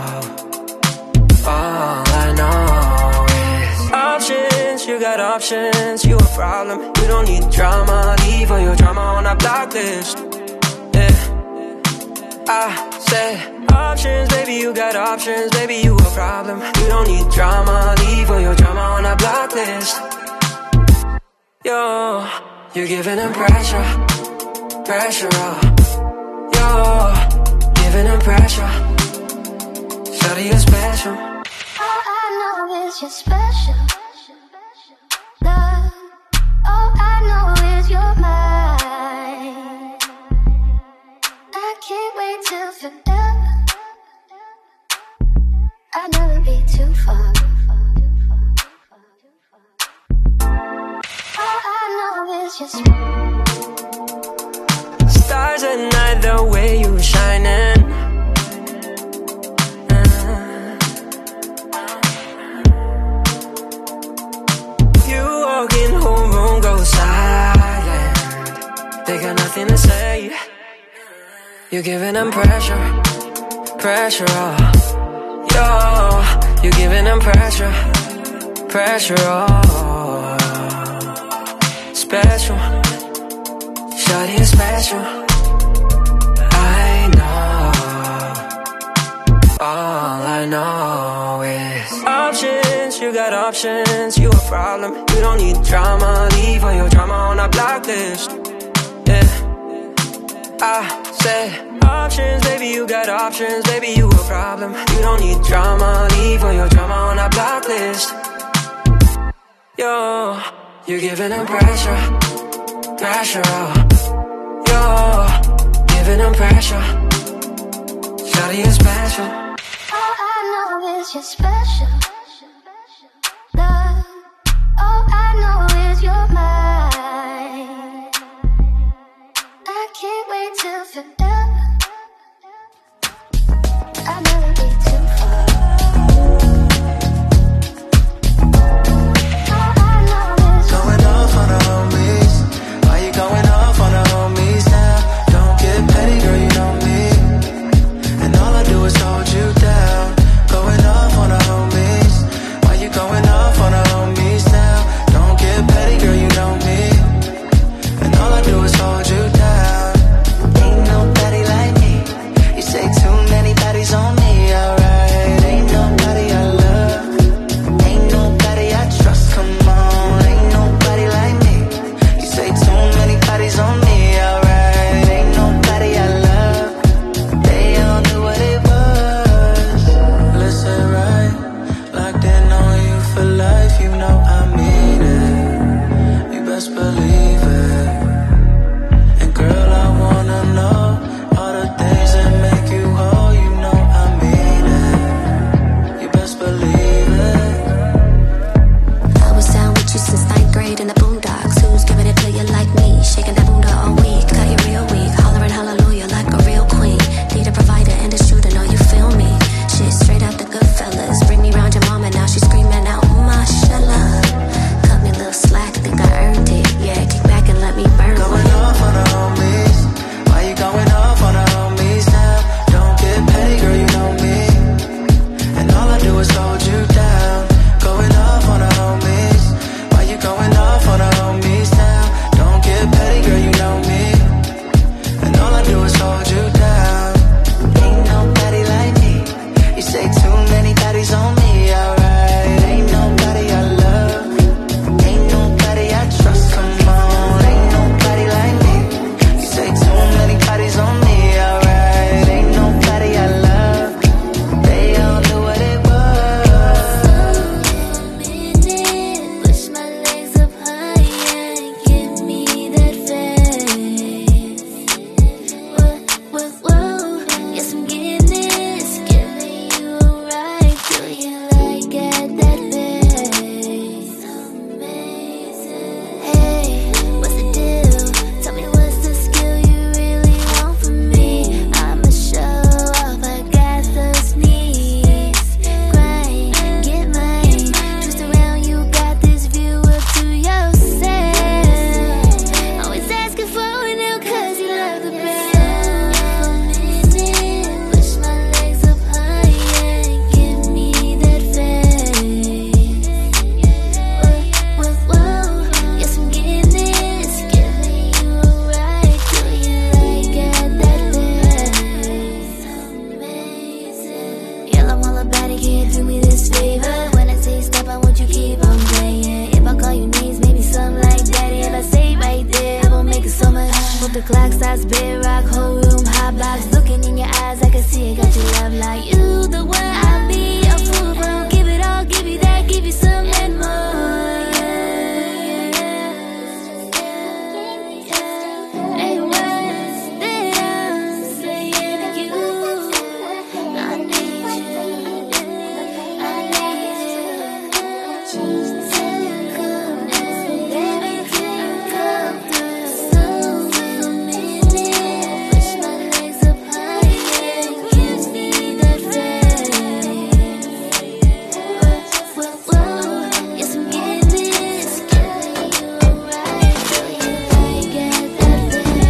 all I know is options, you got options, you a problem. You don't need drama, leave all your drama on a block list. Yeah, I said options, baby, you got options, baby, you a problem. You don't need drama, leave all your drama on a block list. Yo, you're giving them pressure, pressure, oh. Yo, giving them pressure. Shawty, you're special. All I know is you're special. Love, all I know is you're mine. I can't wait till forever. I'll never be too far. All I know is you're special. Stars at night, the way you shining. uh, You walk in, whole room goes silent. They got nothing to say. You're giving them pressure, pressure, oh. Yo, you're giving them pressure, pressure, oh. Special, shawty is special. I know, all I know is options, you got options. You a problem, you don't need drama. Leave all your drama on a blacklist. Yeah, I say options, baby, you got options. Baby, you a problem, you don't need drama. Leave all your drama on a blacklist. Yo, you're giving them pressure, pressure, oh. Yo, giving them pressure. Shawty, you're special. All I know is you're special. Love, all I know is you're mine. I can't wait till forever. I'll never be too far. All I know is going off on the homies. Why you going off on the homies now? Don't get petty, girl, you know me. And all I do is hold you down. Going off on the homies. Why you going off on the homies now? Don't get petty, girl, you know me. And all I do is hold you down. Ain't nobody like me. You say too many bodies on me, alright. Ain't nobody I love. Ain't nobody I trust, come on. Ain't nobody like me. You say too many bodies on me, alright. Ain't nobody I love. They all knew what it was. Listen, right, locked in on you for life. You know I mean it. You best believe it. And girl, I wanna know all the things that make you whole. You know I mean it. You best believe it. I was down with you since ninth grade in the boondocks. Who's giving it to you like me? Shaking that boonda all week, got you real weak. Hollering hallelujah like a real queen. Need a provider and it's true to know you feel me. Shit straight out the Goodfellas. Bring me round your mama, now she's screaming out, mashallah. Cut me a little slack, think I earned it. Yeah, kick back and let me burn Going one. off on the homies. Why you going off on the homies now? Don't get petty, girl, you know me. And all I do is hold you down. Going off on the homies. Why you going off on the homies now? Don't get petty, girl, you know me. And all I do is hold you down. Ain't nobody like me. You say too many bodies on me, alright. Ain't nobody I love. Ain't nobody I trust, come on. Ain't nobody like me. You say too many bodies on me, alright. Ain't nobody I love. They all knew what it was. push my legs up higher, give me that face. Whoa, whoa, whoa, yes I'm getting this, giving you a ride. Do you like at that pace? Amazing. Hey, what's the deal? Tell me what's the skill you really want from me? I'ma show off, I got those knees. Grind, get mine. Twist around, you got this view up to yourself. Always asking for it now, cause you love the best. Push my legs up higher, give me that face. Whoa, whoa, whoa, yes I'm getting this, giving you a ride. Do you like at that pace? Amazing. Girl, I'm all about it, can you do me this favor? When I say stop, I want you keep on playing. If I call you names, maybe something like that. If I say right there, I will make it so much Hold the clock, size bed rock, whole room hot box. Looking in your eyes, I can see it. Got your love like you, the one I'll be a fool for. Give it all, give you that, give you some and more. Hey, what's this? Saying you, I need you, I need you. Just come and baby, come through. So committed, push my legs up higher, gives me that feeling. Whoa, whoa, yes I'm getting this, getting you right, so you get that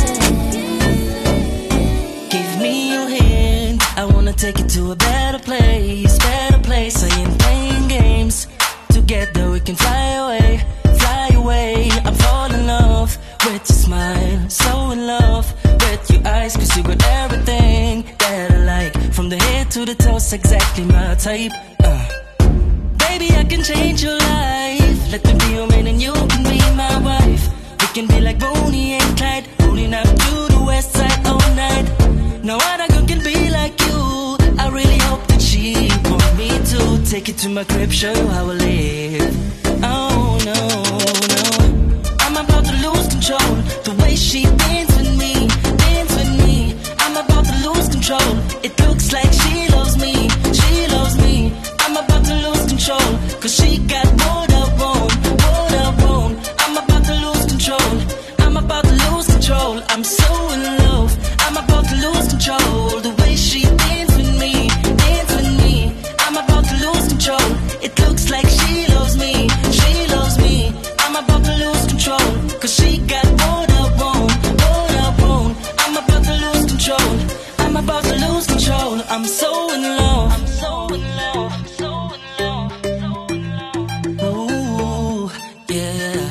feeling. Give me your hand, I wanna take you to a better place, better place. I ain't playing games. Together we can fly away, fly away. I'm falling in love with your smile, so in love with your eyes. Cause you got everything that I like, from the head to the toes, exactly my type. uh. Baby, I can change your life. Let me be your man and you can be my wife. We can be like Bonnie and Clyde, rolling up to the west side all night. No other girl can be like you. I really hope that she want me to take you to my crib, show you how I live. Oh no, no, I'm about to lose control. The way she dance with me, dance with me. I'm about to lose control. It looks like she loves me, she loves me. I'm about to lose control, cause she got what I want, what I want. I'm about to lose control, I'm about to lose control. I'm so in love, I'm about to lose control. The way she dance with me, dance with me. I'm about to lose control. It looks like she loves me, she loves me. I'm about to lose control, cause she got what I want, what I want. I'm about to lose control, I'm about to lose control. I'm so in love, I'm so in love, I'm so in love. Ooh, yeah.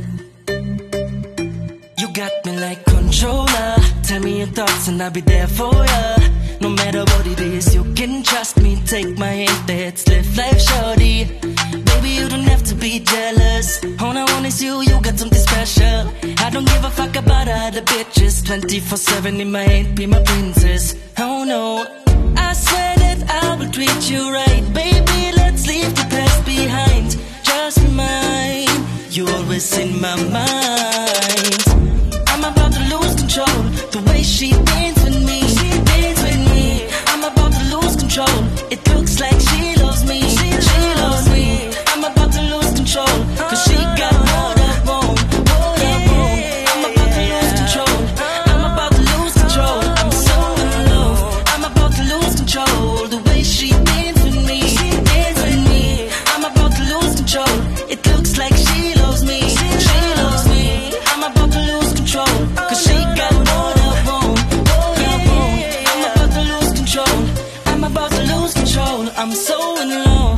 You got me like controller. Tell me your thoughts and I'll be there for ya. No matter what it is, you can trust me. Take my hand, let's live life shorty. Baby, you don't have to be jealous. All I want is you, you got something special. I don't give a fuck about other bitches. twenty-four seven in my hand, be my princess. Oh no, I swear that I will treat you right. Baby, let's leave the past behind. Just be mine, you're always in my mind. I'm about to lose control. The way she dance with me, she dance with me. I'm about to lose control. It looks like she loves me, she, she loves me. I'm about to lose control, cause she got what I want, what I want. I'm about to lose control, I'm about to lose control. I'm so in love, I'm about to lose control. The way she dance with me, she dance with me. I'm about to lose control. It looks like she loves me, she loves me. I'm about to lose control, cause she got what I want, what I want. I'm about to lose control, I'm about to lose control. I'm so in love.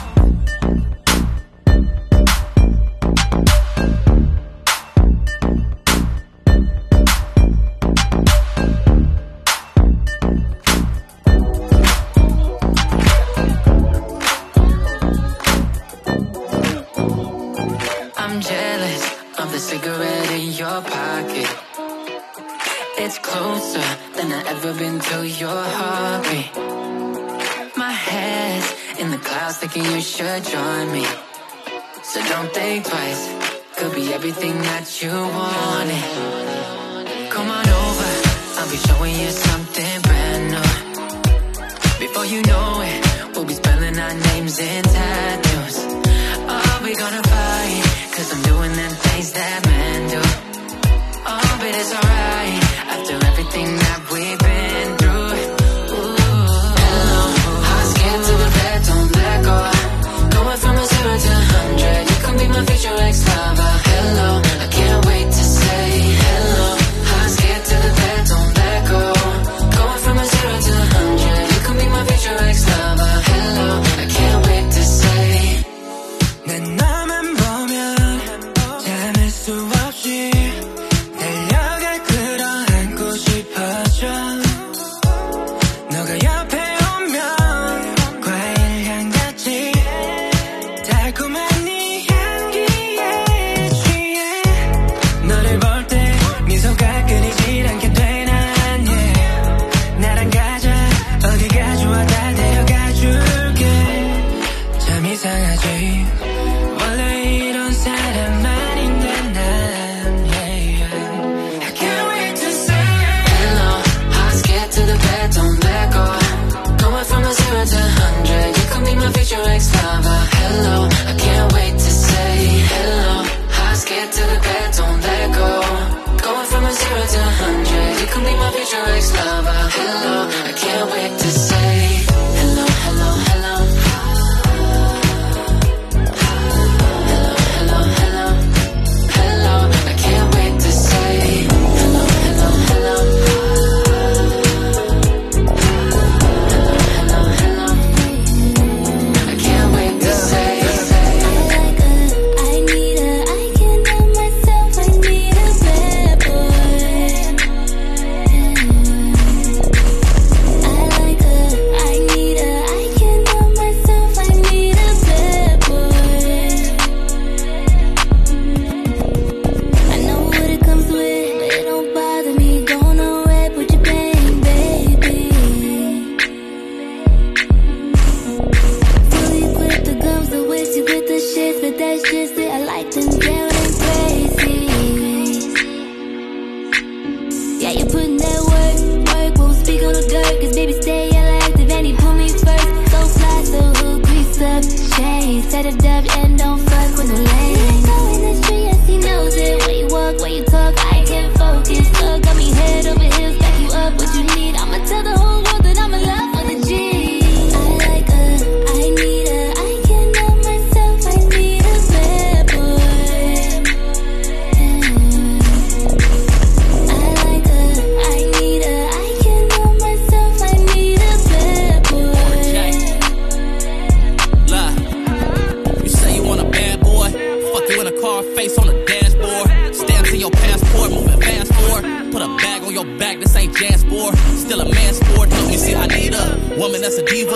I'm jealous of the cigarette in your pocket. It's closer than I've ever been to your heartbeat. My head's in the clouds thinking you should join me. So don't think twice, could be everything that you wanted. Come on over, I'll be showing you something brand new. Before you know it, we'll be spelling our names in tattoos. Oh, we gonna fight, cause I'm doing them things that men do. Oh, but it's alright, after everything that we've been through. Ooh. Hello, heart scared to the bed, don't let go. Going from a zero to a hundred, you can be my future ex-lover. Hello, I can't wait to say hello. Heart scared to the bed, don't let go. Going from a zero to a hundred, you can be my future ex-lover.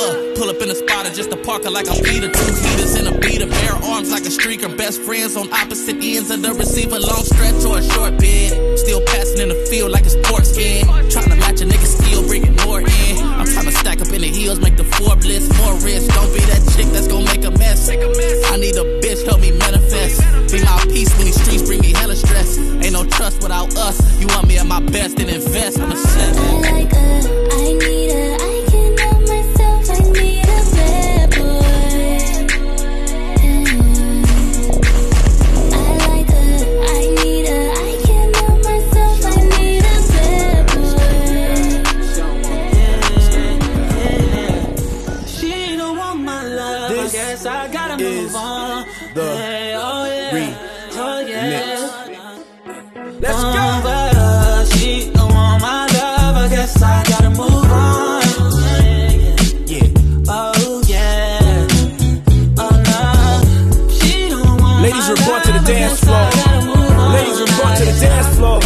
Uh, pull up in a spotter just to park her like I'm Peter. Two heaters in a beater, bare arms like a streaker. Best friends on opposite ends of the receiver. Long stretch or a short bid. Still passing in the field like a sports skin. Trying to match a nigga skill, bring it more in. I'm trying to stack up in the heels, make the Forbes list more rich. Don't be that chick that's gonna make a mess. I need a bitch, help me manifest. Be my peace when these streets bring me hella stress. Ain't no trust without us. You want me at my best and invest in a set. I like a, I need a, I can't help myself, I need a bad boy. I like a, I need a, I can't help myself, I need a bad boy. She don't want my love, This I guess I gotta move on. The hey, oh yeah, remix. oh yeah. Let's go. Um, but, uh, she don't want my love, I guess I gotta move on. Yeah. Oh yeah. Oh no. She don't want Ladies my report love, to the I dance guess I floor. gotta move on. Ladies report to the dance floor.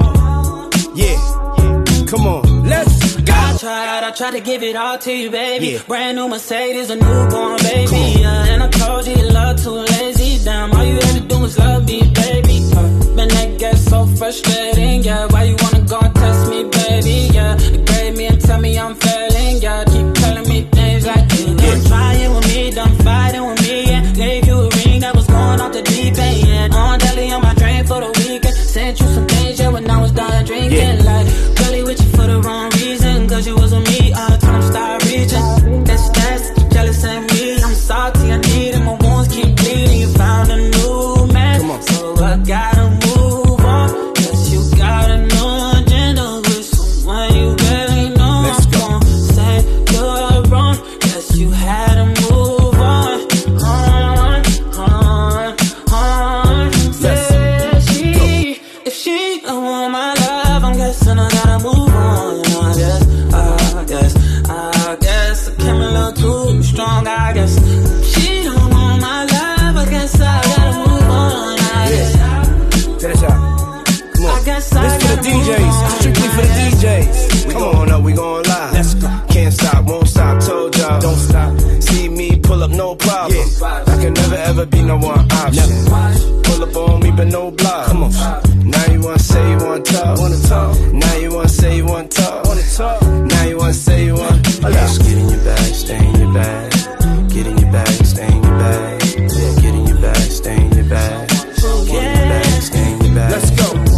Yeah. Come on. Let's go. I tried, I tried to give it all to you, baby. Yeah. Brand new Mercedes, a newborn baby. Yeah, and I told you your love too lazy. Damn, all you had to do was love me, baby. Uh, man, that gets so frustrating. Yeah, why you wanna go and test me, baby? Yeah, degrade me and tell me I'm failing. Yeah, keep telling me things like you done trying with me, done fighting with me. Yeah, gave you a ring that was going off the deep end. Yeah, on daily on my drain for the weekend. Sent you some things, yeah, when I was done drinking. Yeah. Like, really with you for the wrong reason. Cause you was with me all the time, start reaching. That's that's jealous of me. I'm salty, I need it. My wounds keep bleeding. You found a new man, so I gotta move on. Yes, you got a new agenda with someone you barely know. Let's go. I'm gonna say you're wrong. Yes, you had to move on. On, on, on. Yeah, she, if she don't want my love, I'm guessing I gotta move on. You know, I guess. I guess, I guess I came a little too strong, I guess. She don't want my love, I guess I gotta move on, I guess. Finish out. Come on. I guess I This for the gotta D move Js. on, Strictly for the D Js. We going up, we going live. Let's go. Can't stop, won't stop, told y'all. Don't stop. See me pull up, no problem. Yeah. I can never ever be no one option. Never. Pull up on me, but no block. Come on. Now you wanna say you wanna talk. Wanna talk. Now you wanna say you wanna talk. Wanna talk. Now you wanna say you wanna. Just get in your bag, stay in your bag. Get in your bag, stay in your bag. Get in your bag, stay in your bag. Get in your bag, stay in your bag. Let's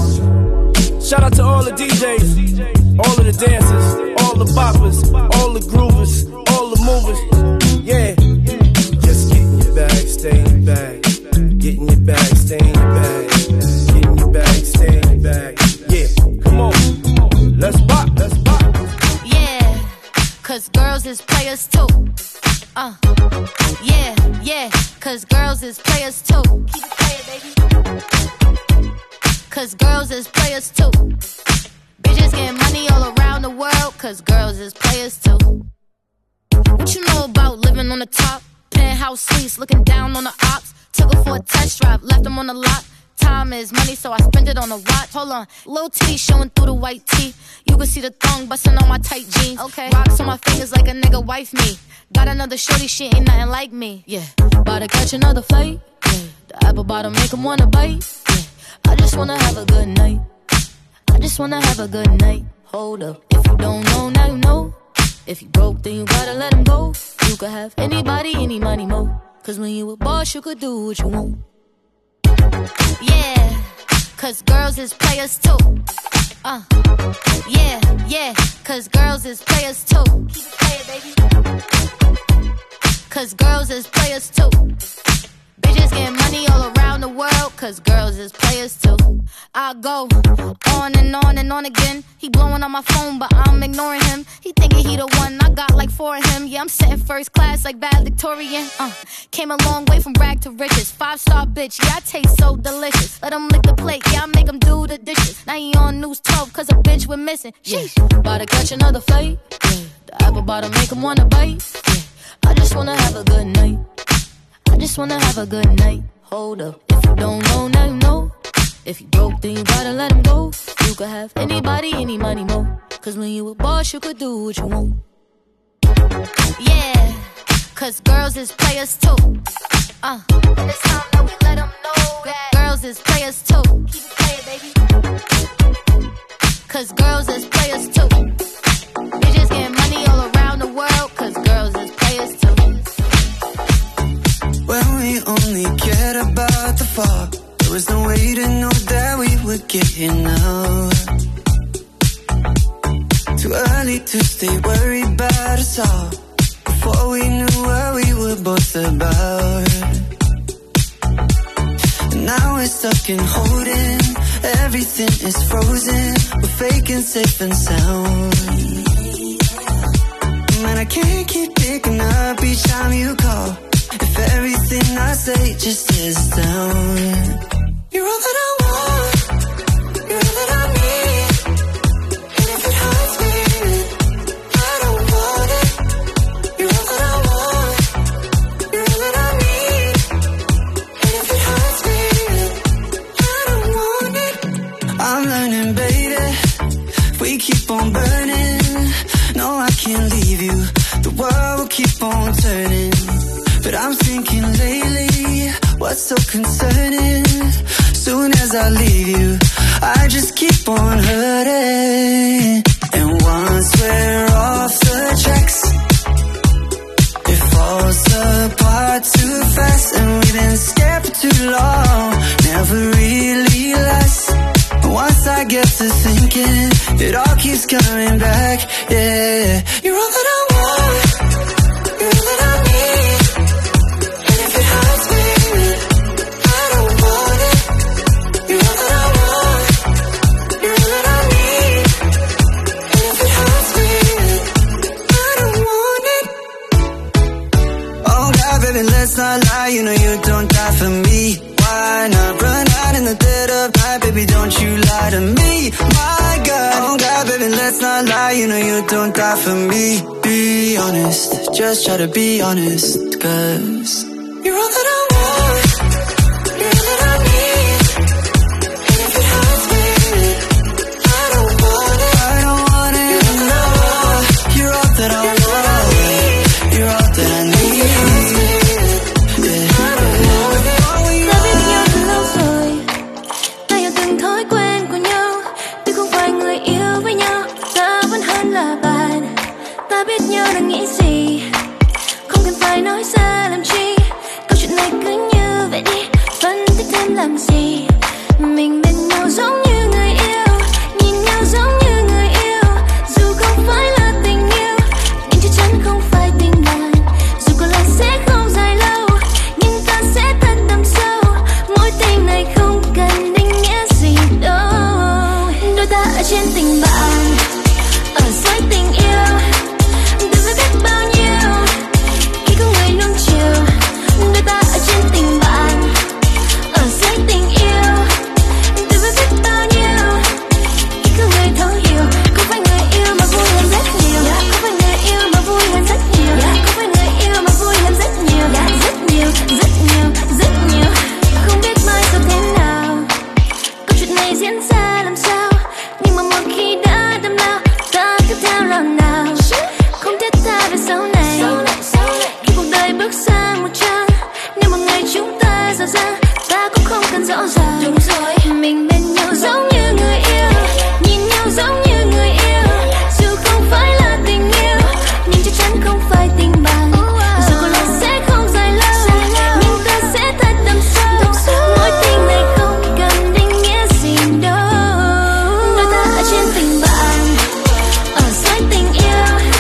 go. Shout out to all the D Js, all of the dancers, all the boppers, all the groovers, all the movers. Yeah. Just get in your bag, stay in your bag. Get in your bag, stay in your bag. Get in your bag, stay in your bag. Yeah, come on. Let's bop, let's bop. Yeah, cause girls is players too. Uh, yeah, yeah, cause girls is players too. Keep it playing, baby. Cause girls is players too. Bitches getting money all around the world, cause girls is players too. What you know about living on the top? Penthouse suites, looking down on the ops. Took her for a test drive, left them on the lot. Time is money, so I spend it on a watch. Hold on, little titty showing through the white tee. You can see the thong busting on my tight jeans. Okay, rocks on my fingers like a nigga wife me. Got another shorty, she ain't nothing like me. Yeah, about to catch another flight. Yeah, the apple bottom make him wanna bite. Yeah, I just wanna have a good night. I just wanna have a good night. Hold up, if you don't know, now you know. If you broke, then you gotta let him go. You could have anybody, any money, mo. Cause when you a boss, you could do what you want. Yeah, cause girls is players too. Uh, yeah, yeah, cause girls is players too. Keep it playing, baby. Cause girls is players too. Bitches getting money all around the world, cause girls is players too. I go on and on and on again. He blowing on my phone, but I'm ignoring him. He thinking he the one, I got like four of him. Yeah, I'm sitting first class like bad Victorian. Uh, came a long way from rag to riches. Five star bitch, yeah, I taste so delicious. Let him lick the plate, yeah, I make him do the dishes. Now he on news twelve, cause a bitch we're missing. Sheesh, about to catch another flight. Yeah, the apple bottom make him wanna bite. Yeah, I just wanna have a good night. I just wanna have a good night. Hold up, if you don't know, now you know. If you broke, then you gotta let him go. You could have anybody, any money, mo. Cause when you a boss, you could do what you want. Yeah, cause girls is players too. Uh, it's time that we let them know that girls is players too. Keep it playing, baby. Cause girls is players too. Bitches getting money all around the world, cause girls is players too. When we only cared about the fall, there was no way to know that we would get here now. Too early to stay worried about us all, before we knew what we were both about. And now we're stuck in holding, everything is frozen, we're faking safe and sound. Man, I can't keep picking up each time you call, if everything I say just is down. You're all that I want, you're all that I need, and if it hurts me, I don't want it. You're all that I want, you're all that I need, and if it hurts me, I don't want it. I'm learning, baby, if we keep on burning, no, I can't leave you, the world will keep on turning. But I'm thinking lately, what's so concerning? Soon as I leave you, I just keep on hurting. And once we're off the tracks, it falls apart too fast. And we've been scared for too long, never really lasts. But once I get to thinking, it all keeps coming back, yeah. You're all that I want, you're all that I need. Let's not lie, you know you don't die for me. Why not run out in the dead of night, baby, don't you lie to me. My God, oh God, baby, let's not lie, you know you don't die for me. Be honest, just try to be honest, cause you're all that I want, you're all that I need, and if it hurts me, I don't want it. I don't want it, you're all that I want, you're all that I need. Đang nghĩ gì không cần phải nói ra làm chi, câu chuyện này cứ như vậy đi, phân tích thêm làm gì. Mình bên nhau giống như người yêu, nhìn nhau giống như người yêu, dù không phải là tình yêu nhưng chắc chắn không phải tình bạn. Dù có lẽ sẽ không dài lâu nhưng ta sẽ thật đậm sâu, mối tình này không cần định nghĩa gì đâu. Đôi ta ở trên tình bạn, ở dưới tình yêu. Bao nhiêu khi có người nuông chiều, đôi ta ở trên tình bạn, ở dưới tình yêu. Tôi biết biết bao nhiêu khi có người thấu hiểu, không phải người yêu mà vui hơn rất nhiều, không phải người yêu mà vui hơn rất nhiều, không phải người yêu mà vui hơn rất nhiều, rất nhiều, rất nhiều, rất nhiều. Không biết mai sau thế nào, câu chuyện này diễn ra làm sao, nhưng mà một khi đã đâm lao, ta cứ theo nào nào. Không thiết tha về sau này, khi cuộc đời bước sang một trang, nếu một ngày chúng ta giàu sang, ta cũng không cần rõ ràng. Đúng rồi, mình bên nhau giống như người yêu, nhìn nhau giống như người yêu, dù không phải là tình yêu nhưng chắc chắn không phải tình bạn. Dù có lẽ sẽ không dài lâu nhưng ta sẽ thật đậm sâu, mối tình này không cần định nghĩa gì đâu. Đôi ta ở trên tình bạn, ở dưới tình yêu.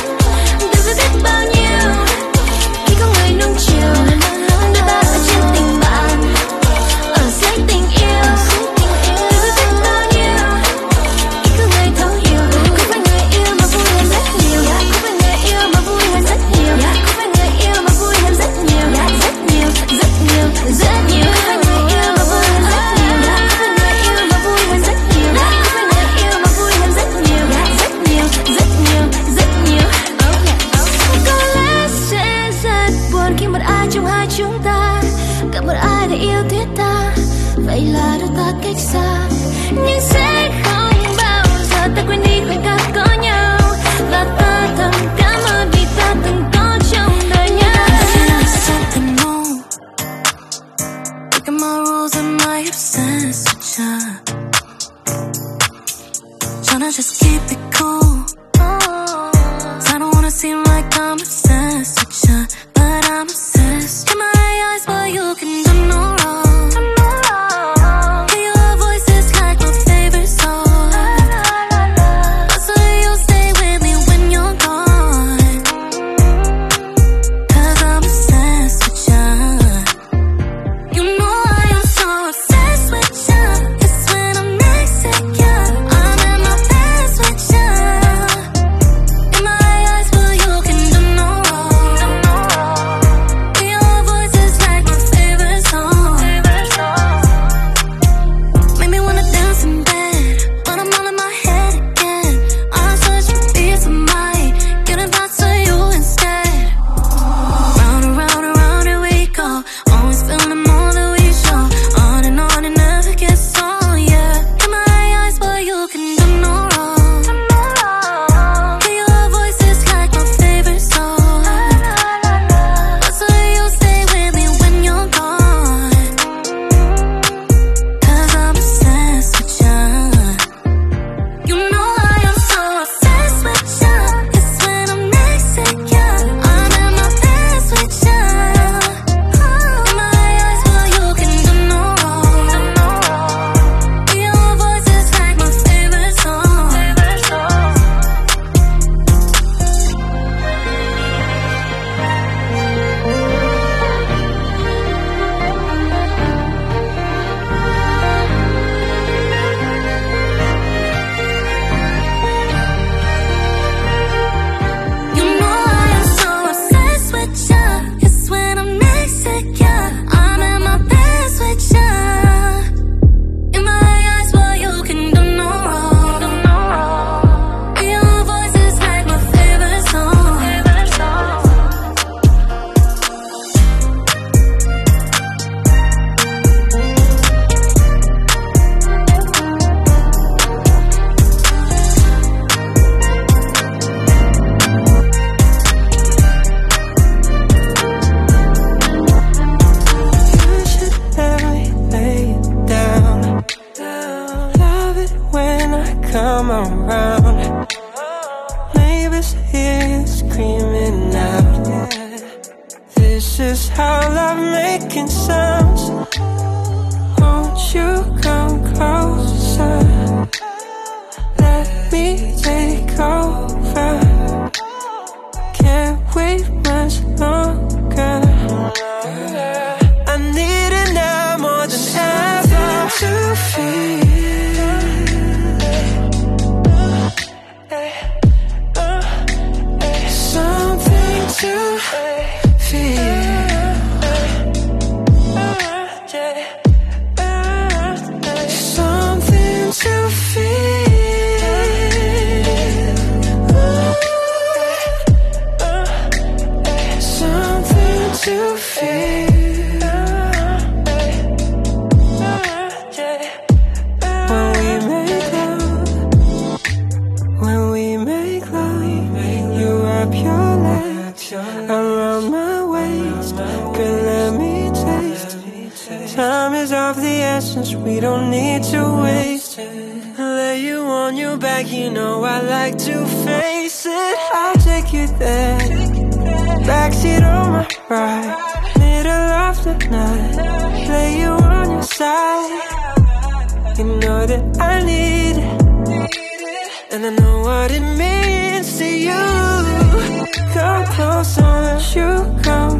Bao nhiêu khi có người nuông chiều, đôi ta ở trên tình bạn, ở dưới tình yêu. Tôi biết bao nhiêu khi có người thấu hiểu, không phải người yêu mà vui hơn rất nhiều, không phải người yêu mà vui hơn rất nhiều, không phải người yêu mà vui hơn rất nhiều, rất nhiều, rất nhiều, rất nhiều. Không phải người yêu mà vui hơn rất nhiều, không phải người yêu mà vui hơn rất nhiều, không phải người yêu mà vui hơn rất nhiều, rất nhiều, rất nhiều, rất nhiều. Có lẽ sẽ rất buồn khi một ai trong hai chúng ta gặp một ai để yêu thiết tha, vậy là đôi ta cách xa, nhưng sẽ không bao giờ ta quên đi khoảnh khắc có nhau. Và ta thầm cảm ơn vì ta từng có This is how love making sounds. Won't you come closer? Let me take over. Can't wait much longer. I need it now more than ever to feel. Something to feel. Something to feel. Something to feel. When we make love, when we make love, you wrap your legs around my waist. Girl, let me taste. Time is of the essence, we don't need to waste. Lay you on your back, you know I like to face it. I'll take you there. Backseat on my right, middle of the night. Lay you on your side. You know that I need it, and I know what it means to you. Come closer, you come